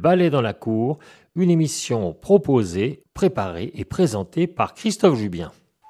Ballet dans la cour, une émission proposée, préparée et présentée par Christophe Jubien.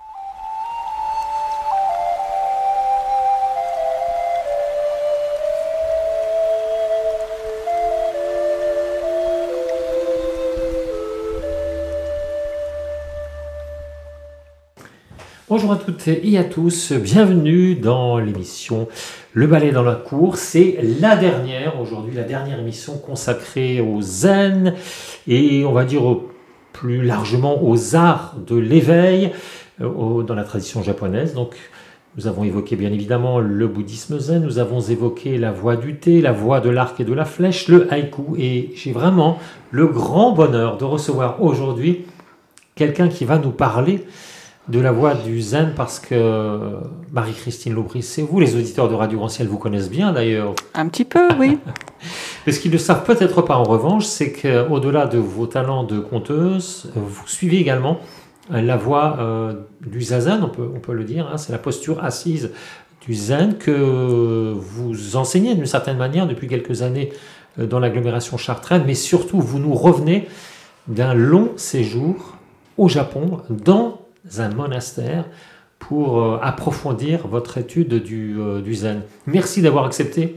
Bonjour à toutes et à tous, bienvenue dans l'émission Le Ballet dans la cour. C'est la dernière émission consacrée au zen et on va dire plus largement aux arts de l'éveil dans la tradition japonaise. Donc nous avons évoqué bien évidemment le bouddhisme zen, nous avons évoqué la voie du thé, la voie de l'arc et de la flèche, le haïku, et j'ai vraiment le grand bonheur de recevoir aujourd'hui quelqu'un qui va nous parler de la voie du zen, parce que Marie-Christine Laubry, c'est vous, les auditeurs de Radio Grand Ciel vous connaissent bien d'ailleurs. Un petit peu, oui. Mais ce qu'ils ne savent peut-être pas en revanche, c'est qu'au-delà de vos talents de conteuse, vous suivez également la voie du zazen, on peut le dire, hein, c'est la posture assise du zen que vous enseignez d'une certaine manière depuis quelques années dans l'agglomération chartraine, mais surtout vous nous revenez d'un long séjour au Japon, dans un monastère, pour approfondir votre étude du zen. Merci d'avoir accepté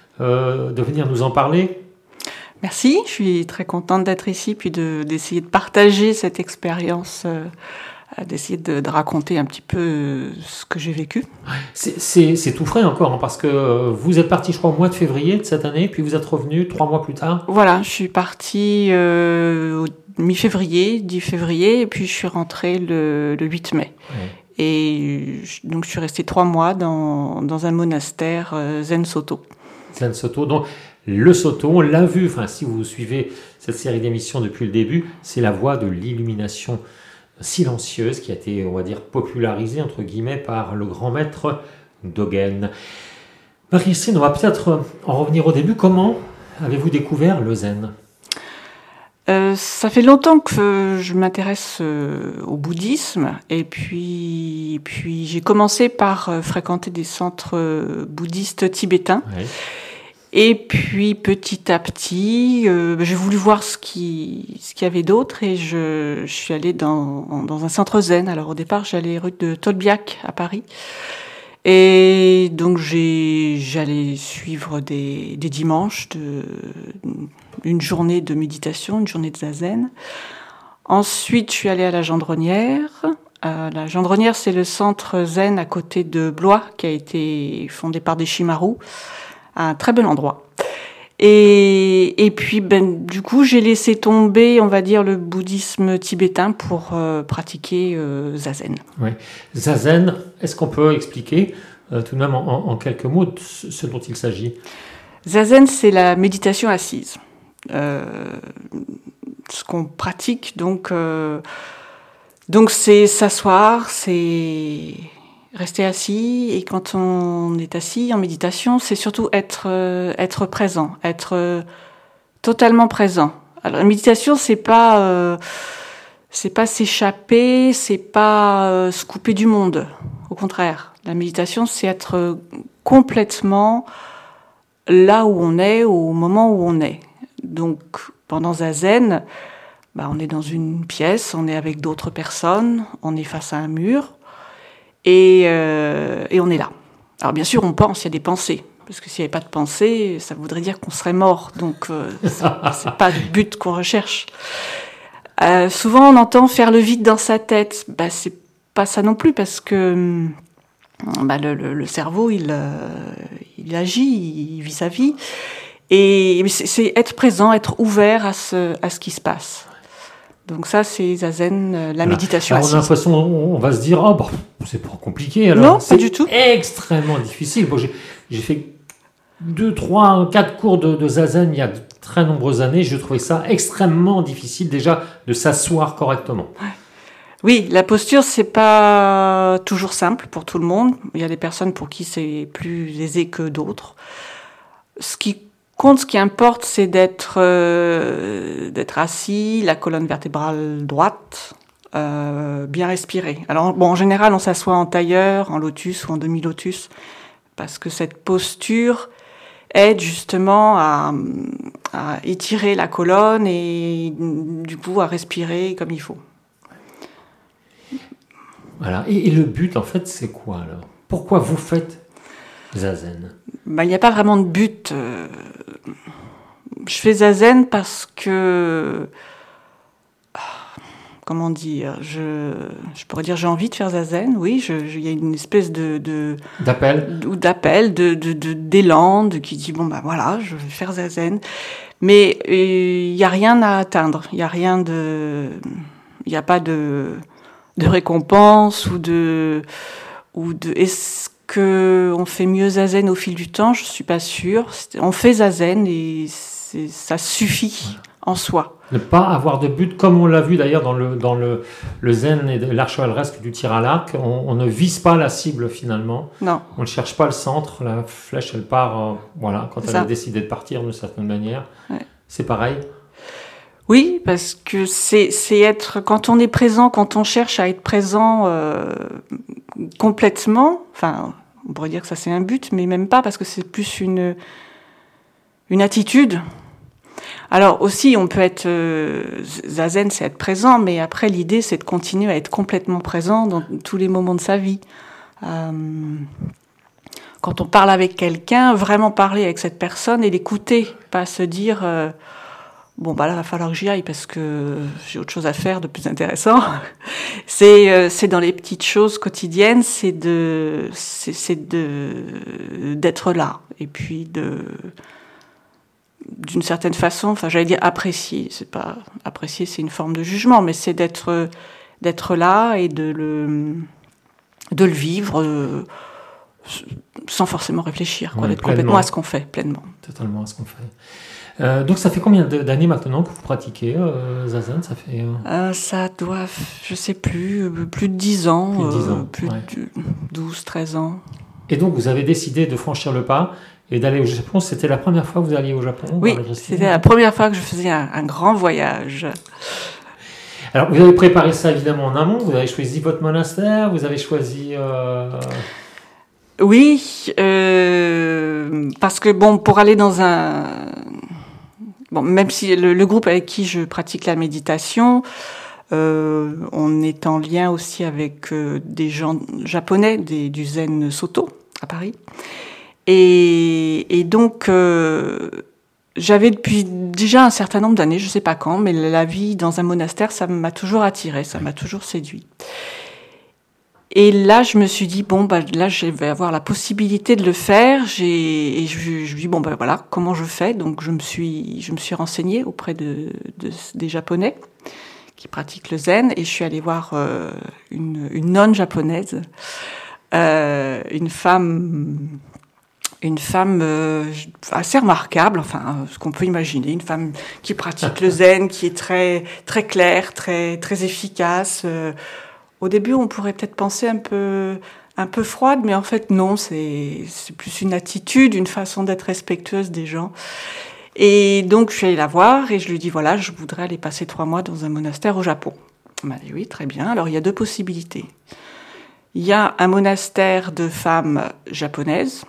de venir nous en parler. Merci, je suis très contente d'être ici, puis d'essayer de partager cette expérience, d'essayer de raconter un petit peu ce que j'ai vécu. C'est tout frais encore, hein, parce que vous êtes parti, je crois, au mois de février de cette année, puis vous êtes revenu 3 mois plus tard. Voilà, je suis partie au mi-février, 10 février, et puis je suis rentrée le 8 mai. Ouais. Et donc je suis restée 3 mois dans un monastère Zen Soto. Zen Soto, donc le Soto, on l'a vu, enfin si vous suivez cette série d'émissions depuis le début, c'est la voie de l'illumination silencieuse qui a été, on va dire, popularisée entre guillemets par le grand maître Dogen. Marie-Christine, on va peut-être en revenir au début. Comment avez-vous découvert le zen ? Ça fait longtemps que je m'intéresse au bouddhisme, et puis j'ai commencé par fréquenter des centres bouddhistes tibétains. Ouais. Et puis petit à petit, j'ai voulu voir ce qu'il y avait d'autre, et je suis allée dans un centre zen. Alors au départ, j'allais rue de Tolbiac à Paris. Et donc j'allais suivre des dimanches une journée de méditation, une journée de zazen. Ensuite, je suis allée à la Gendronnière. La Gendronnière, c'est le centre zen à côté de Blois, qui a été fondé par des Shimaru. Un très bel endroit. Et puis, du coup, j'ai laissé tomber, on va dire, le bouddhisme tibétain pour pratiquer zazen. Oui. Zazen, est-ce qu'on peut expliquer tout de même en quelques mots ce dont il s'agit ? Zazen, c'est la méditation assise. Ce qu'on pratique, donc c'est s'asseoir, c'est rester assis, et quand on est assis en méditation, c'est surtout être présent, être totalement présent. Alors la méditation, c'est pas s'échapper, c'est pas se couper du monde. Au contraire, la méditation, c'est être complètement là où on est, au moment où on est. Donc pendant zazen, on est dans une pièce, on est avec d'autres personnes, on est face à un mur. Et on est là. Alors bien sûr, on pense, il y a des pensées, parce que s'il n'y avait pas de pensée, ça voudrait dire qu'on serait mort. Donc c'est pas le but qu'on recherche. Souvent, on entend faire le vide dans sa tête. C'est pas ça non plus, parce que le cerveau, il agit, il vit sa vie, et c'est être présent, être ouvert à ce qui se passe. Donc ça, c'est zazen, la méditation assise. On a l'impression, on va se dire, c'est pas compliqué. Alors, non, pas du tout. C'est extrêmement difficile. Bon, j'ai fait 2, 3, 4 cours de zazen il y a de très nombreuses années. Je trouvais ça extrêmement difficile déjà de s'asseoir correctement. Oui, la posture, c'est pas toujours simple pour tout le monde. Il y a des personnes pour qui c'est plus aisé que d'autres. Ce qui importe, c'est d'être assis, la colonne vertébrale droite, bien respirer. Alors, en général, on s'assoit en tailleur, en lotus ou en demi-lotus, parce que cette posture aide justement à étirer la colonne et du coup à respirer comme il faut. Voilà. Et le but, en fait, c'est quoi alors? Pourquoi vous faites Zazen? Il n'y a pas vraiment de but. Je fais Zazen parce que... Comment dire, je pourrais dire j'ai envie de faire Zazen, oui, il y a une espèce d'appel, d'élan, qui dit bon bah voilà, je vais faire Zazen, mais il y a rien à atteindre, il y a pas de récompense ou de est-ce que on fait mieux Zazen au fil du temps? Je suis pas sûre. On fait Zazen et ça suffit en soi. Ne pas avoir de but, comme on l'a vu d'ailleurs dans le zen et l'archevaleresque du tir à l'arc, on ne vise pas la cible finalement. Non. On ne cherche pas le centre, la flèche elle part, quand elle a décidé de partir d'une certaine manière. Ouais. C'est pareil. Oui, parce que c'est être, quand on est présent, quand on cherche à être présent complètement, enfin, on pourrait dire que ça c'est un but, mais même pas, parce que c'est plus une attitude. Alors aussi, on peut être Zazen, c'est être présent, mais après l'idée, c'est de continuer à être complètement présent dans tous les moments de sa vie. Quand on parle avec quelqu'un, vraiment parler avec cette personne et l'écouter, pas se dire bon bah là, il va falloir que j'y aille parce que j'ai autre chose à faire de plus intéressant. C'est dans les petites choses quotidiennes, c'est d'être là et puis d'une certaine façon, enfin j'allais dire apprécier, c'est pas apprécier, c'est une forme de jugement, mais c'est d'être là et de le vivre sans forcément réfléchir, quoi, d'être complètement à ce qu'on fait, pleinement. Totalement à ce qu'on fait. Donc ça fait combien d'années maintenant que vous pratiquez Zazen? Ça fait ça doit, je sais plus de 10 ans, plus ouais. de 12, 13 ans. Et donc vous avez décidé de franchir le pas et d'aller au Japon. C'était la première fois que vous alliez au Japon? Oui, c'était la première fois que je faisais un grand voyage. Alors, vous avez préparé ça évidemment en amont, vous avez choisi votre monastère, vous avez choisi... Oui, parce que bon, pour aller dans même si le groupe avec qui je pratique la méditation, on est en lien aussi avec des gens japonais, du Zen Soto à Paris. Et donc, j'avais depuis déjà un certain nombre d'années, je ne sais pas quand, mais la vie dans un monastère, ça m'a toujours attirée, ça m'a toujours séduit. Et là, je me suis dit, bon, bah, là, je vais avoir la possibilité de le faire. Et je me dis, bon, bah, voilà, comment je fais? Donc, je me suis renseignée auprès des Japonais qui pratiquent le zen, et je suis allée voir une nonne japonaise, une femme assez remarquable, enfin ce qu'on peut imaginer, une femme qui pratique le zen, qui est très très claire, très très efficace. Au début, on pourrait peut-être penser un peu froide, mais en fait non, c'est plus une attitude, une façon d'être respectueuse des gens. Et donc je suis allée la voir et je lui dis voilà, je voudrais aller passer 3 mois dans un monastère au Japon. Elle m'a dit oui, très bien. Alors il y a 2 possibilités. Il y a un monastère de femmes japonaises.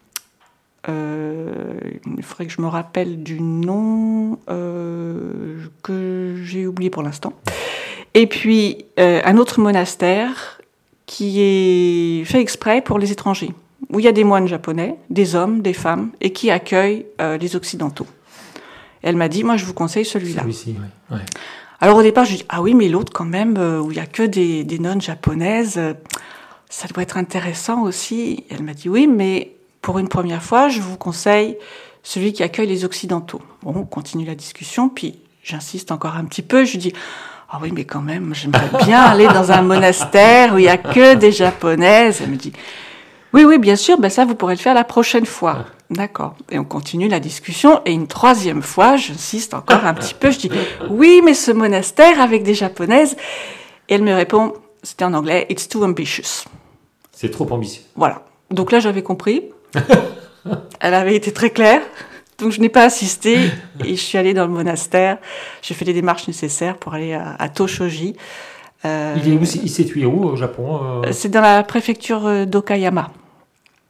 Il faudrait que je me rappelle du nom que j'ai oublié pour l'instant. Et puis un autre monastère qui est fait exprès pour les étrangers, où il y a des moines japonais, des hommes, des femmes, et qui accueillent les occidentaux. Et elle m'a dit, moi je vous conseille celui-là. Celui-ci, oui. Ouais. Alors au départ je dis, ah oui, mais l'autre quand même, où il y a que des nonnes japonaises, ça doit être intéressant aussi. Et elle m'a dit, oui, mais pour une première fois, je vous conseille celui qui accueille les occidentaux. Bon, on continue la discussion, puis j'insiste encore un petit peu, je dis, ah oui, mais quand même, j'aimerais bien aller dans un monastère où il y a que des japonaises. Elle me dit, oui, bien sûr, ben ça, vous pourrez le faire la prochaine fois. D'accord. Et on continue la discussion. Et une 3e fois, j'insiste encore un petit peu. Je dis, oui, mais ce monastère avec des japonaises. Et elle me répond, c'était en anglais, it's too ambitious. C'est trop ambitieux. Voilà. Donc là, j'avais compris. Elle avait été très claire. Donc je n'ai pas assisté et je suis allée dans le monastère. J'ai fait les démarches nécessaires pour aller à Toshoji. Il est situé où au Japon? C'est dans la préfecture d'Okayama.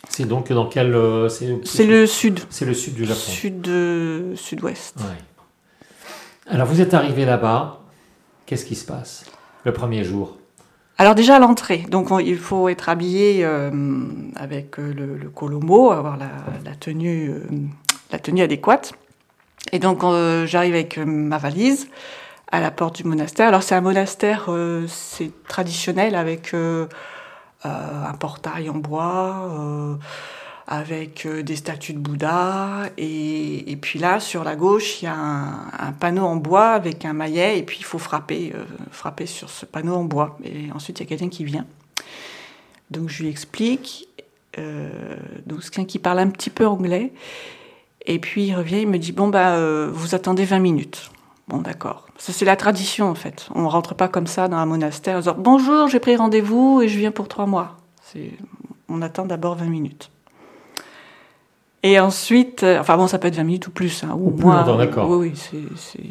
C'est donc dans quel... C'est le sud. C'est le sud du Japon. Sud-ouest. Ouais. Alors, vous êtes arrivé là-bas. Qu'est-ce qui se passe le premier jour? Alors déjà à l'entrée, donc il faut être habillé avec le kolomo, avoir la tenue adéquate. Et donc j'arrive avec ma valise à la porte du monastère. Alors c'est un monastère, c'est traditionnel avec un portail en bois, avec des statues de Bouddha. Et puis là, sur la gauche, il y a un panneau en bois avec un maillet. Et puis il faut frapper sur ce panneau en bois. Et ensuite, il y a quelqu'un qui vient. Donc je lui explique. Donc c'est quelqu'un qui parle un petit peu anglais. Et puis il revient, il me dit, vous attendez 20 minutes. Bon, d'accord. Ça, c'est la tradition, en fait. On ne rentre pas comme ça dans un monastère en disant, bonjour, j'ai pris rendez-vous et je viens pour 3 mois. On attend d'abord 20 minutes. Et ensuite, ça peut être 20 minutes ou plus, hein, ou moins. D'accord. Oui, c'est...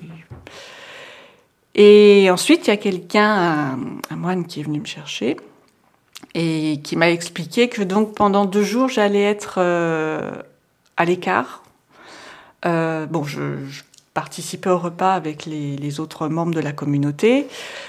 Et ensuite, il y a quelqu'un, un moine qui est venu me chercher et qui m'a expliqué que donc pendant 2 jours, j'allais être à l'écart. Je participais au repas avec les autres membres de la communauté,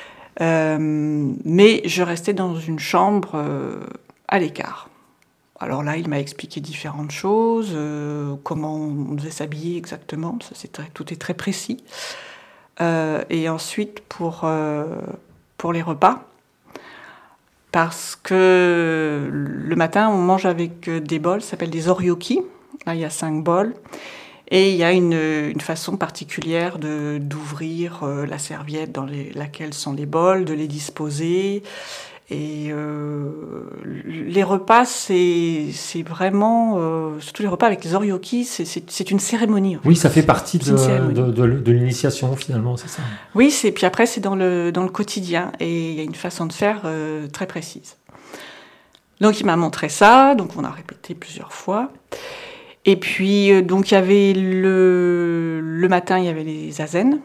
mais je restais dans une chambre à l'écart. Alors là, il m'a expliqué différentes choses, comment on devait s'habiller exactement, tout est très précis. Et ensuite, pour les repas, parce que le matin, on mange avec des bols, ça s'appelle des oryoki. Là, il y a 5 bols. Et il y a une façon particulière d'ouvrir la serviette dans laquelle sont les bols, de les disposer. Et les repas, c'est vraiment... surtout les repas avec les oryoki, c'est une cérémonie. En fait. Oui, ça fait partie de l'initiation, finalement, c'est ça? Oui, puis après, c'est dans le quotidien. Et il y a une façon de faire très précise. Donc, il m'a montré ça. Donc, on a répété plusieurs fois. Et puis, donc, il y avait le matin, il y avait les zazen.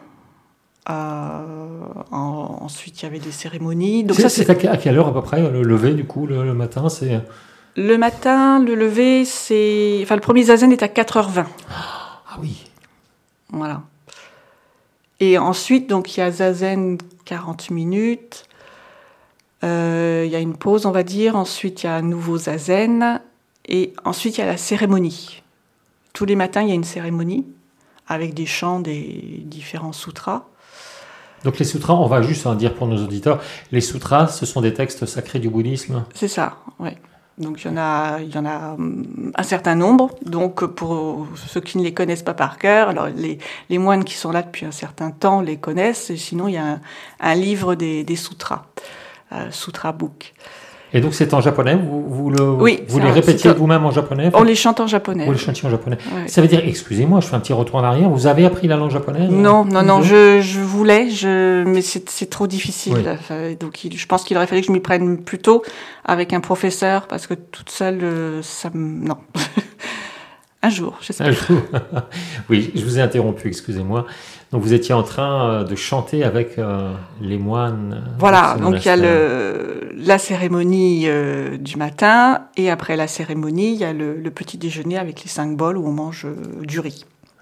Ensuite, il y avait des cérémonies. Donc c'est à quelle heure à peu près le lever, du coup, le matin c'est... Le matin, le lever, c'est... Enfin, le premier zazen est à 4h20. Ah oui. Voilà. Et ensuite, donc, il y a zazen 40 minutes. Il y a une pause, on va dire. Ensuite, il y a un nouveau zazen. Et ensuite, il y a la cérémonie. Tous les matins, il y a une cérémonie avec des chants des différents sutras. Donc les sutras, on va juste en dire pour nos auditeurs, les sutras, ce sont des textes sacrés du bouddhisme. C'est ça, oui. Donc il y en a un certain nombre. Donc pour ceux qui ne les connaissent pas par cœur, alors les moines qui sont là depuis un certain temps les connaissent. Et sinon, il y a un livre des sutras, Sutra Book. Et donc c'est en japonais, vous les répétiez vous-même en japonais? On les chante en japonais. Vous les chantiez en japonais. Ouais. Ça veut dire, excusez-moi, je fais un petit retour en arrière, vous avez appris la langue japonaise? Non, je voulais, mais c'est trop difficile. Oui. Donc je pense qu'il aurait fallu que je m'y prenne plus tôt avec un professeur, parce que toute seule, non. Un jour, j'espère. Un jour. Oui, je vous ai interrompu, excusez-moi. Donc vous étiez en train de chanter avec les moines. Voilà, donc il y a la cérémonie du matin, et après la cérémonie, il y a le petit déjeuner avec les 5 bols où on mange du riz.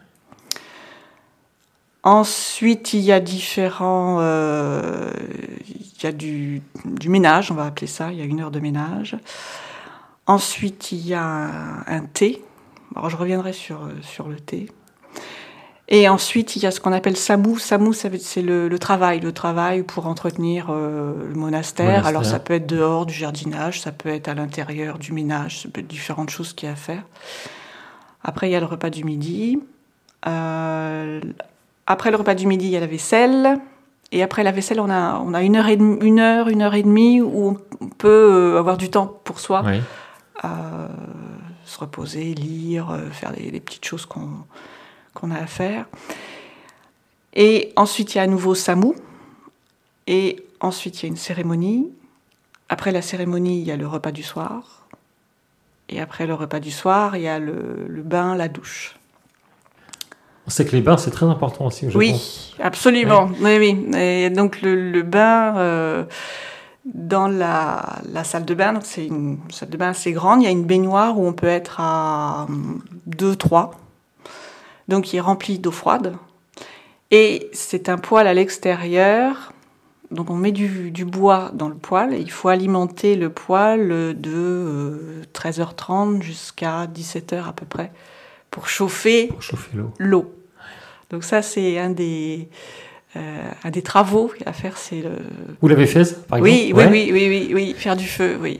Ensuite, il y a différents... il y a du ménage, on va appeler ça, il y a 1 heure de ménage. Ensuite, il y a un thé. Alors, je reviendrai sur le thé. Et ensuite, il y a ce qu'on appelle samu. Samu, c'est le travail pour entretenir le monastère. Alors, ça peut être dehors du jardinage, ça peut être à l'intérieur du ménage, ça peut être différentes choses qu'il y a à faire. Après, il y a le repas du midi. Après le repas du midi, il y a la vaisselle. Et après la vaisselle, on a 1 heure et demie où on peut avoir du temps pour soi. Oui. Se reposer, lire, faire les petites choses qu'on a à faire. Et ensuite, il y a à nouveau samu. Et ensuite, il y a une cérémonie. Après la cérémonie, il y a le repas du soir. Et après le repas du soir, il y a le bain, la douche. On sait que les bains, c'est très important aussi au Japon. Oui, absolument. Oui. Et donc le bain, Dans la salle de bain, donc c'est une salle de bain assez grande, il y a une baignoire où on peut être à 2-3, donc qui est remplie d'eau froide. Et c'est un poêle à l'extérieur, donc on met du bois dans le poêle, et il faut alimenter le poêle de 13h30 jusqu'à 17h à peu près, pour chauffer l'eau. Donc ça, c'est un des travaux à faire. Vous l'avez fait, ça, par exemple? Oui, faire du feu, oui.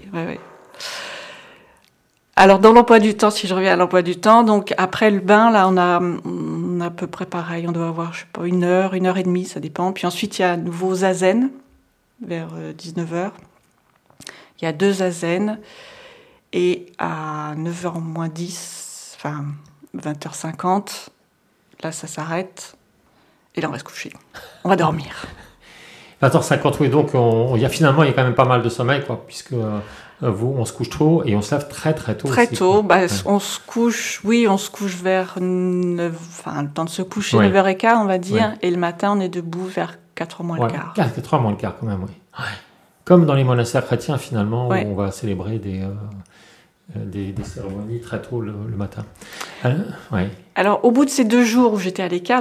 Alors, dans l'emploi du temps, si je reviens à l'emploi du temps, donc après le bain, là, on a à peu près pareil, on doit avoir, je sais pas, 1 heure et demie, ça dépend. Puis ensuite, il y a un nouveau zazen, vers 19h. Il y a 2 zazen, et à 9h moins 10, enfin 20h50, là, ça s'arrête, et là, on va se coucher. On va dormir. 20h50, oui, donc il y a quand même pas mal de sommeil, quoi, puisque on se couche tôt et on se lève très très tôt. Très tôt, on se couche vers 9, enfin le temps de se coucher, 9h15 on va dire, et le matin on est debout vers 4h moins le quart. 4h moins le quart quand même, oui. Ouais. Comme dans les monastères chrétiens finalement, où on va célébrer des cérémonies très tôt le matin. Alors au bout de ces 2 jours où j'étais à l'écart,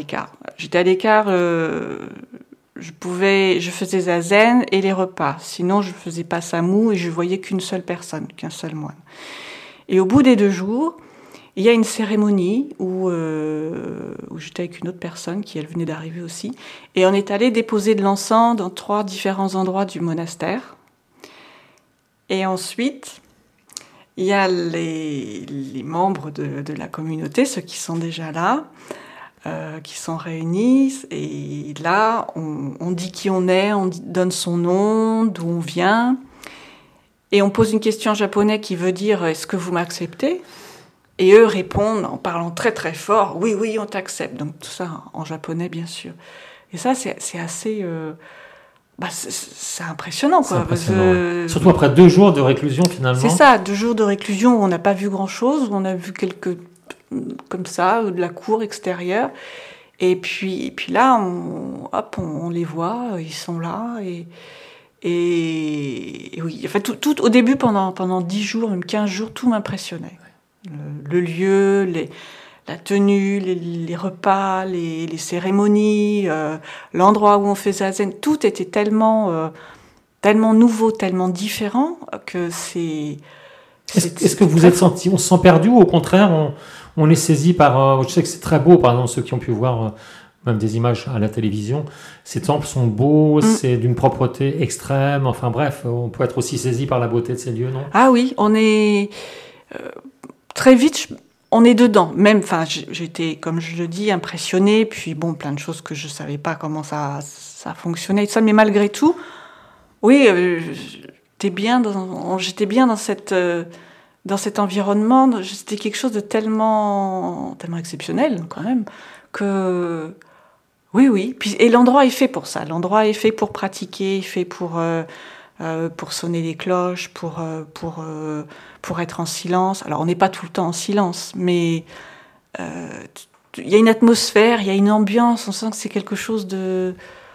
je faisais zazen et les repas. Sinon, je faisais pas samou et je voyais qu'une seule personne, qu'un seul moine. Et au bout des 2 jours, il y a une cérémonie où j'étais avec une autre personne qui, elle, venait d'arriver aussi. Et on est allé déposer de l'encens dans 3 différents endroits du monastère. Et ensuite, il y a les membres de la communauté, ceux qui sont déjà là, qui sont réunis, et là on dit qui on est, on donne son nom, d'où on vient, et on pose une question en japonais qui veut dire est-ce que vous m'acceptez, et eux répondent en parlant très très fort oui on t'accepte, donc tout ça en japonais bien sûr, et ça c'est assez c'est impressionnant, quoi. Surtout après 2 jours de réclusion finalement. C'est ça, 2 jours de réclusion où on n'a pas vu grand chose, où on a vu quelques comme ça, de la cour extérieure. Et puis là, on les voit, ils sont là. Et oui, enfin, tout au début, pendant 10 jours, même 15 jours, tout m'impressionnait. Le lieu, la tenue, les repas, les cérémonies, l'endroit où on fait zazen, tout était tellement nouveau, tellement différent que c'est... Est-ce que vous êtes senti, on se sent perdu ou au contraire, on est saisi par... je sais que c'est très beau, par exemple, ceux qui ont pu voir même des images à la télévision. Ces temples sont beaux, c'est d'une propreté extrême. Enfin bref, on peut être aussi saisi par la beauté de ces lieux, non? Ah oui, on est... très vite, on est dedans. Même, enfin, j'étais, comme je le dis, impressionnée. Puis bon, plein de choses que je savais pas comment ça fonctionnait. Ça, mais malgré tout, oui, j'étais bien dans cet environnement. C'était quelque chose de tellement exceptionnel quand même que oui. Puis, et l'endroit est fait pour ça. L'endroit est fait pour pratiquer, fait pour sonner les cloches, pour être en silence. Alors on n'est pas tout le temps en silence, mais il y a une atmosphère, il y a une ambiance. On sent que c'est quelque chose de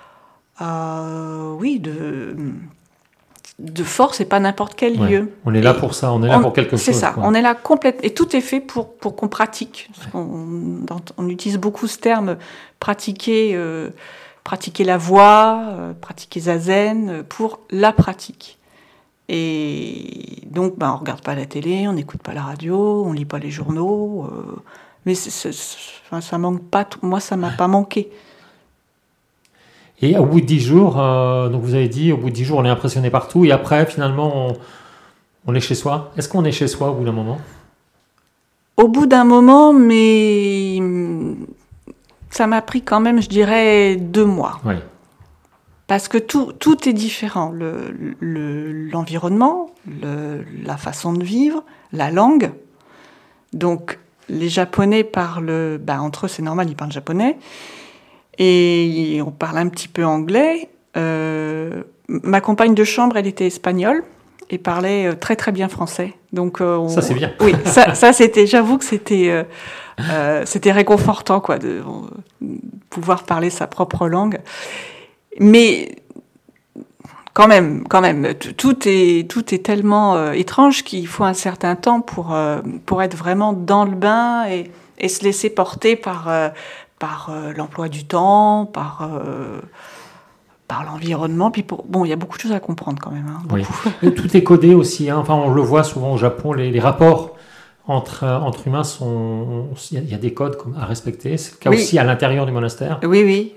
force et pas n'importe quel lieu. On est là pour ça, on est là pour quelque chose. C'est ça, quoi. On est là complètement. Et tout est fait pour qu'on pratique. On utilise beaucoup ce terme, pratiquer la voix, pratiquer zazen, pour la pratique. Et donc, on regarde pas la télé, on n'écoute pas la radio, on lit pas les journaux. Mais ça manque pas. Moi, ça m'a pas manqué. Et au bout de 10 jours, donc vous avez dit, au bout de 10 jours, on est impressionné partout. Et après, finalement, on est chez soi. Est-ce qu'on est chez soi au bout d'un moment? Au bout d'un moment, mais ça m'a pris quand même, je dirais, 2 mois. Oui. Parce que tout est différent. L'environnement, la façon de vivre, la langue. Donc, les Japonais parlent... entre eux, c'est normal, ils parlent japonais. Et on parle un petit peu anglais. Ma compagne de chambre, elle était espagnole et parlait très très bien français. Donc ça c'est bien. Oui, ça c'était. J'avoue que c'était réconfortant, quoi, de pouvoir parler sa propre langue. Mais quand même. Tout est tellement étrange qu'il faut un certain temps pour être vraiment dans le bain et se laisser porter par l'emploi du temps, par l'environnement. Puis il y a beaucoup de choses à comprendre quand même. Hein, oui. Et tout est codé aussi. Hein. Enfin, on le voit souvent au Japon, les rapports entre humains il y a des codes à respecter. C'est le cas aussi à l'intérieur du monastère. Oui.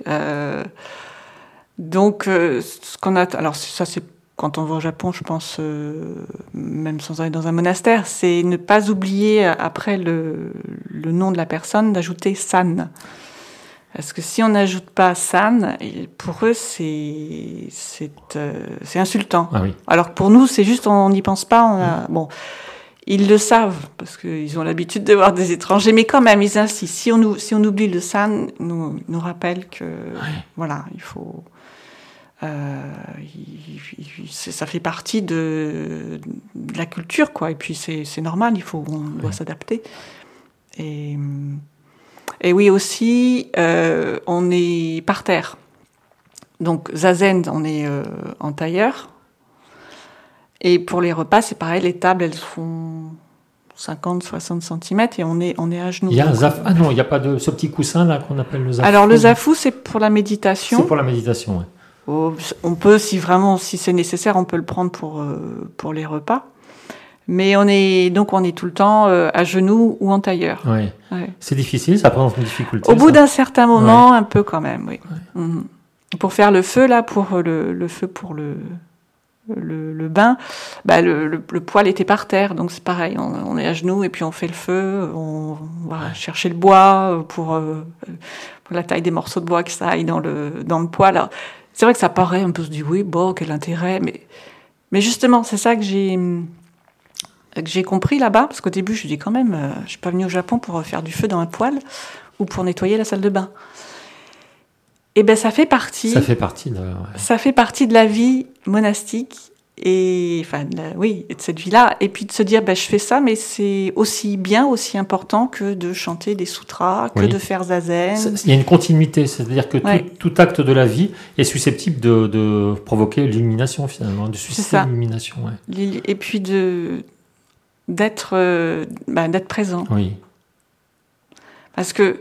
Donc, ce qu'on a, alors ça c'est quand on va au Japon, je pense, même sans aller dans un monastère, c'est ne pas oublier après le nom de la personne d'ajouter san. Parce que si on n'ajoute pas san, pour eux c'est insultant. Ah oui. Alors que pour nous c'est juste on n'y pense pas. Bon. Ils le savent, parce qu'ils ont l'habitude de voir des étrangers, mais quand même, ils insistent. Si on oublie le san, nous rappellent que, voilà, il faut... ça fait partie de la culture, quoi. Et puis, c'est normal, on doit s'adapter. Et oui, aussi, on est par terre. Donc, zazen, on est en tailleur. Et pour les repas, c'est pareil, les tables, elles font 50-60 cm et on est à genoux. Il y a ah non, il n'y a pas de ce petit coussin là qu'on appelle le zafu. Alors le zafu, c'est pour la méditation. C'est pour la méditation, oui. On peut, si c'est nécessaire, on peut le prendre pour les repas. Mais on est tout le temps à genoux ou en tailleur. Oui. Ouais. C'est difficile, ça présente une difficulté. Au bout d'un certain moment, un peu quand même, oui. Ouais. Pour faire le feu, là, pour le feu pour le bain, le poêle était par terre, donc c'est pareil, on est à genoux et puis on fait le feu, on va chercher le bois pour la taille des morceaux de bois que ça aille dans le poêle. Alors, c'est vrai que ça paraît, on peut se dire oui, bon, quel intérêt, mais justement, c'est ça que j'ai compris là-bas, parce qu'au début, je dis quand même, je suis pas venue au Japon pour faire du feu dans un poêle ou pour nettoyer la salle de bain. Et ça fait partie. Ça fait partie de la vie monastique et de cette vie-là. Et puis de se dire, je fais ça, mais c'est aussi bien, aussi important que de chanter des sutras, que de faire zazen. Il y a une continuité, c'est-à-dire que tout acte de la vie est susceptible de provoquer l'illumination finalement, de susciter l'illumination. Ouais. Et puis d'être présent. Oui. Parce que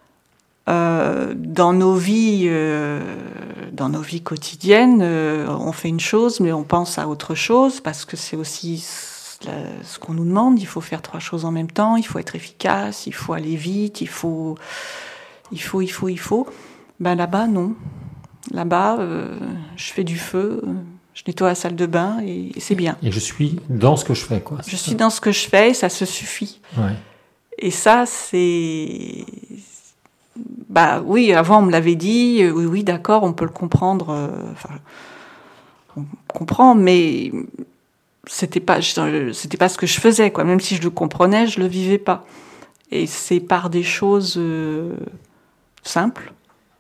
dans nos vies quotidiennes, on fait une chose, mais on pense à autre chose, parce que c'est aussi ce qu'on nous demande. Il faut faire 3 choses en même temps, il faut être efficace, il faut aller vite, il faut. Là-bas, non. Là-bas, je fais du feu, je nettoie la salle de bain et c'est bien. Et je suis dans ce que je fais, quoi. Je suis dans ce que je fais et ça se suffit. Ouais. Et ça, c'est... oui, avant on me l'avait dit, oui, d'accord, on peut le comprendre, on comprend, mais c'était pas ce que je faisais, quoi. Même si je le comprenais, je le vivais pas. Et c'est par des choses simples.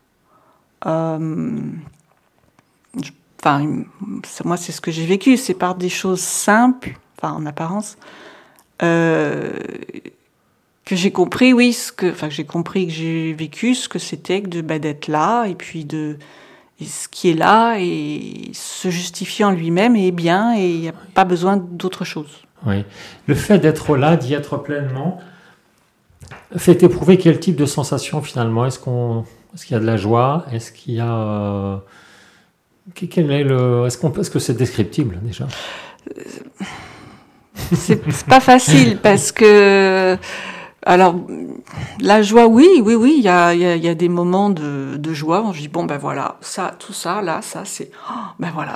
Moi, c'est ce que j'ai vécu, c'est par des choses simples, en apparence, que j'ai compris, que j'ai vécu ce que c'était d'être là, et puis et ce qui est là, et se justifier en lui-même est bien, et il n'y a pas besoin d'autre chose. Oui. Le fait d'être là, d'y être pleinement, fait éprouver quel type de sensation finalement ? Est-ce qu'il y a de la joie ? Est-ce qu'il y a... Est-ce que c'est descriptible déjà ? C'est pas facile parce que... Alors, la joie, oui, il y a des moments de joie où je dis, voilà, ça, tout ça, là, ça, c'est... voilà,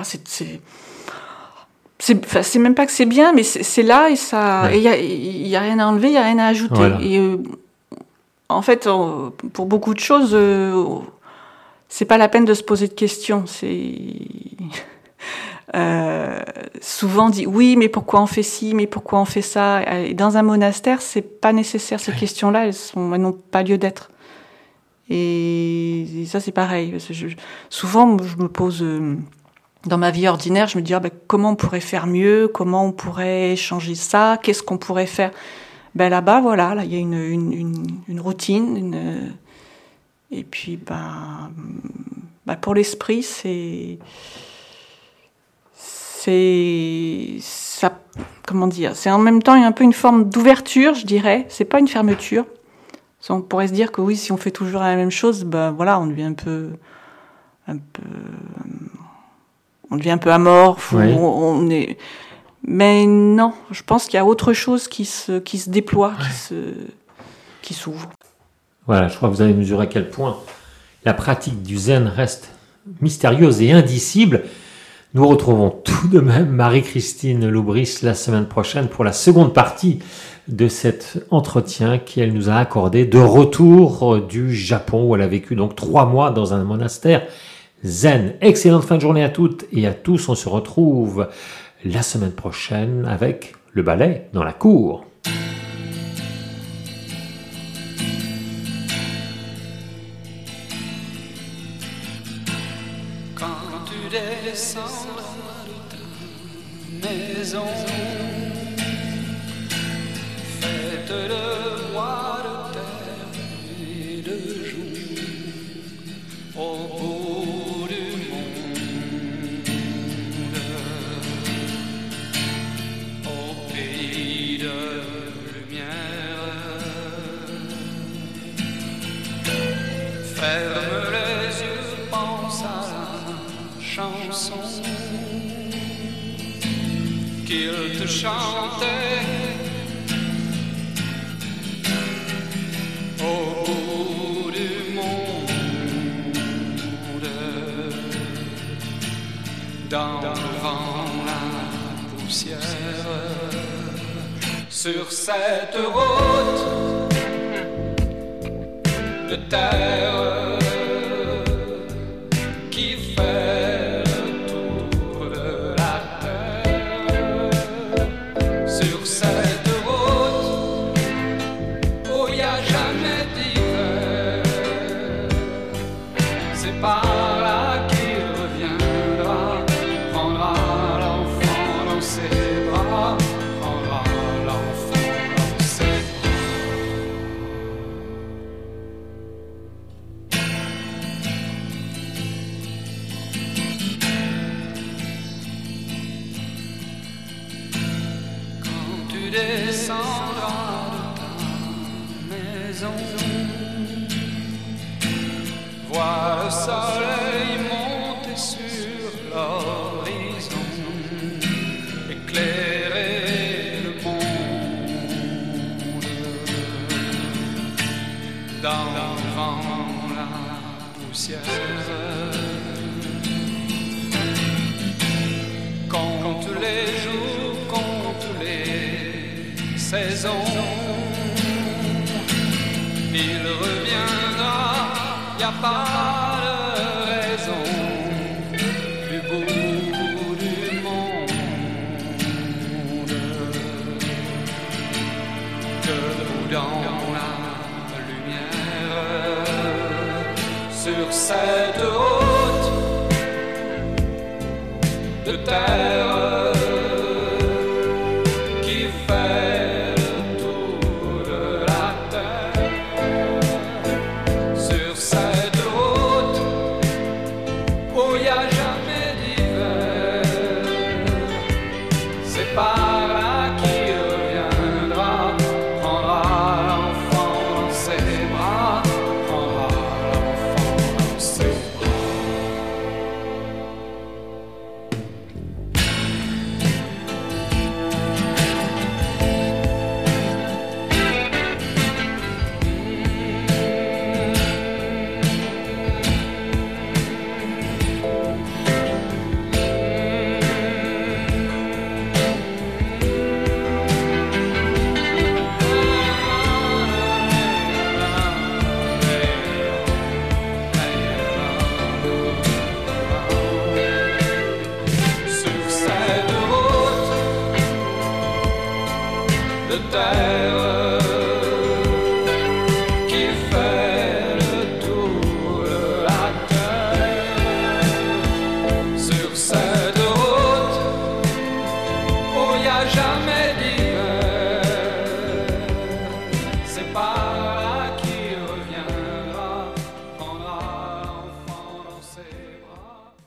c'est même pas que c'est bien, mais c'est là et ça... Ouais. Et il y a rien à enlever, il y a rien à ajouter. Voilà. Et en fait, pour beaucoup de choses, c'est pas la peine de se poser de questions. Souvent dit oui, mais pourquoi on fait ci, mais pourquoi on fait ça. Et dans un monastère, c'est pas nécessaire. Ces questions-là, elles n'ont pas lieu d'être. Et ça, c'est pareil. Souvent, je me pose dans ma vie ordinaire, je me dis comment on pourrait faire mieux, comment on pourrait changer ça, qu'est-ce qu'on pourrait faire. Là-bas, voilà, là, il y a une routine, et puis pour l'esprit, c'est ça, comment dire, c'est en même temps un peu une forme d'ouverture, je dirais. C'est pas une fermeture. On pourrait se dire que oui, si on fait toujours la même chose, ben voilà, on devient on devient un peu amorphe. Oui. On est. Mais non, je pense qu'il y a autre chose qui se déploie, qui s'ouvre. Voilà, je crois que vous avez mesuré à quel point la pratique du zen reste mystérieuse et indicible. Nous retrouvons tout de même Marie-Christine Loubris la semaine prochaine pour la seconde partie de cet entretien qu'elle nous a accordé de retour du Japon où elle a vécu donc 3 mois dans un monastère zen. Excellente fin de journée à toutes et à tous. On se retrouve la semaine prochaine avec le ballet dans la cour. Quand tu descendras de ta maison, faite de bois de terre et de jonc, au bout du monde, au pays de lumière, ferme les yeux, pense à la chanson qu'il te chantait au bout du monde, dans le vent, la poussière, sur cette route de terre qui fait le tour de la terre, sur cette route où il n'y a jamais d'hiver. C'est par là qu'il reviendra, prendra l'enfant dans ses bras, prendra l'enfant dans ses bras. Quand tu descendras de ta maison, vois le soleil monter sur l'horizon, éclairer le monde, dans le vent, la poussière. Compte les jours, compte les saisons, il reviendra, y a pas de raison, du bout du monde, debout dans la lumière, sur cette route de terre qui fait le tour de la terre, sur cette route où il y a